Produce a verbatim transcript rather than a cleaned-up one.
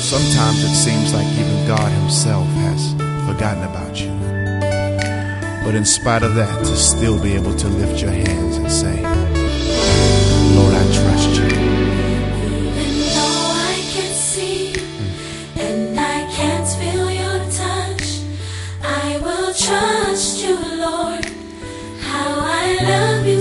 Sometimes it seems like even God himself has forgotten about you. But in spite of that, to still be able to lift your hands and say, Lord, I trust you. Even though I can't see mm. and I can't feel your touch, I will trust you, Lord. How I love you.